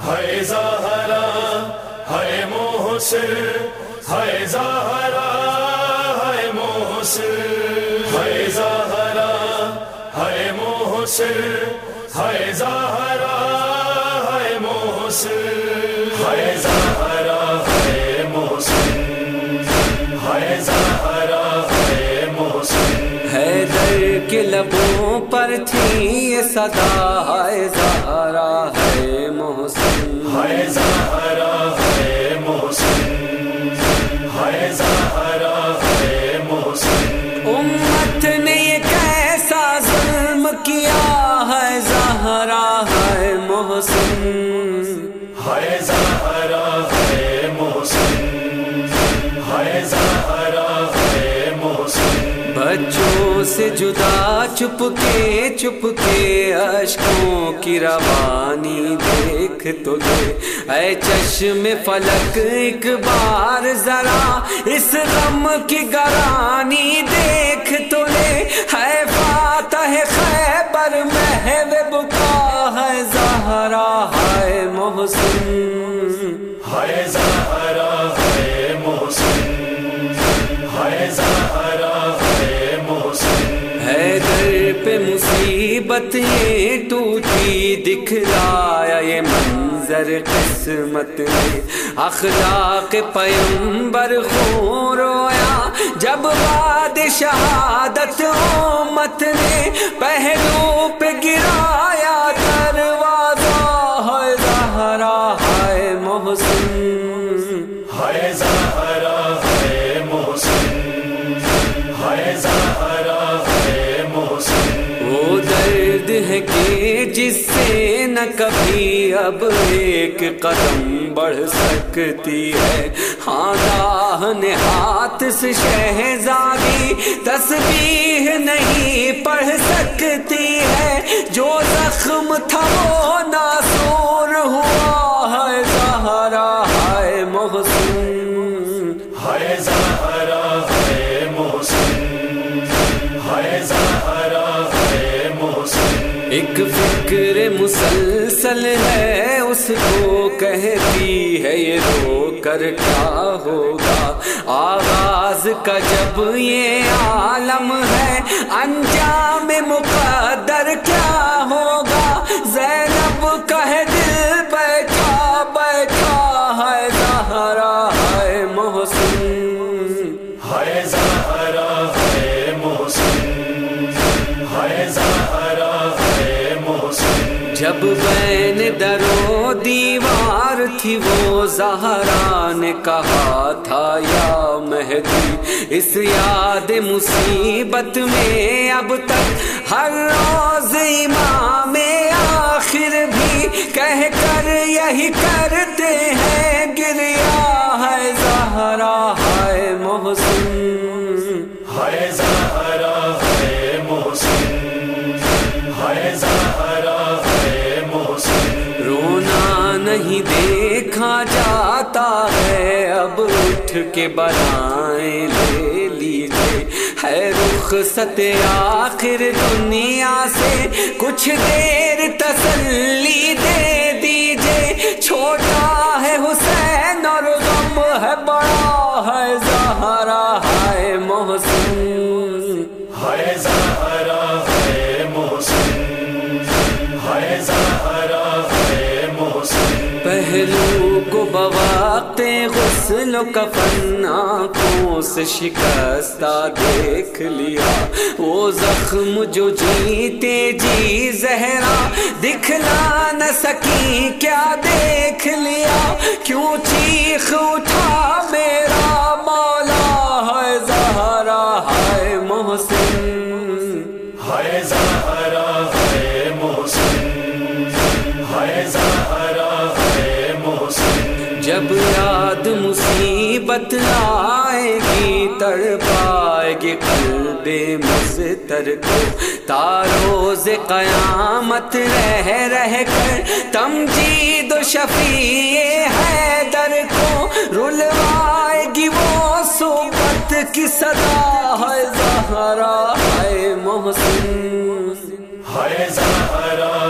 ہے زہرا ہے محسن ہے زہرا ہے محسن ہے زہرا ہے محسن ہے زہرا ہے محسن ہے زہرا ہے محسن ہے زہرا ہے محسن حیدر کے لبوں پر تھی یہ صدا ہے زہرا ہے محسن ہے زہرا ہے محسن ہے زہرا ہے محسن امت نے یہ کیسا ظلم کیا ہے زہرا ہے محسن ہے زہرا ہے محسن ہے زہرا ہے محسن بچوں سے جدا چپ کے اشکوں کی روانی دیکھ تو لے اے چشم فلک ایک بار ذرا اس غم کی گرانی دیکھ تو لے ہے فاتح خیبر محو بکا ہے زہرا ہے محسن ہے زہرا ہے محسن ہے زہرا ہے محسن حیدر پہ مصیبت یہ ٹوٹی دکھلایا یہ منظر قسمت نے اخلاق پیمبر خون رویا جب بعد شہادت امت نے پہلو پہ گرایا دروازہ ہے زہرا ہے محسن ہے زہرا ہے محسن ہے زہرا ہے محسن وہ درد ہے کہ جس سے نہ کبھی اب ایک قدم بڑھ سکتی ہے ہاں داہنے ہاتھ سے شہزادی تسبیح نہیں پڑھ سکتی ہے جو زخم تھا وہ ناسور ہوا ہے زہرا ہے محسن ہے زہرا ہے محسن ہے زہرا ہے محسن ایک فکر مسلسل ہے اس کو کہتی ہے یہ رو کر کیا ہوگا آغاز کا جب یہ عالم ہے انجام مقدر کیا ہوگا زینب کا ہے دل بیٹھا بیٹھا ہے زہرا ہے محسن ہے زہرا ہے محسن ہے زہرا ہے محسن جب بین در و دیوار تھی وہ زہرا نے کہا تھا یا مہدی اس یاد مصیبت میں اب تک ہر روز امام آخر بھی کہہ کر یہی کرتے ہیں گریا ہے زہرا ہے محسن ہے زہرا ہے محسن ہے زہرا ہے محسن رونا نہیں دیکھا جاتا ہے اب اٹھ کے بلائیں لے لیجیے ہے رخصت آخر دنیا سے کچھ دیر تسلی دے دیجیے چھوٹا ہے حسین اور غم ہے بڑا ہے زہرا ہے محسن ہے زہرا ہے محسن ہے زہرا ہے محسن پہلو کو بوقت غسل و کفن آنکھوں سے شکستہ دیکھ لیا وہ زخم جو جیتے جی زہرا دکھلا نہ سکی کیا دیکھ لیا کیوں چیخ اٹھا میرا مولا ہے زہرا ہے محسن ہے زہرا ہے محسن ہے زہرا ہے محسن جب یاد مصیبت آئے گی تڑپائے گی قلب مضطر کو تاروز قیامت رہ کر تمجید و شفیع حیدر کو رلوائے گی وہ صحبت کی صدا ہے زہرا ہے محسن ہے زہرا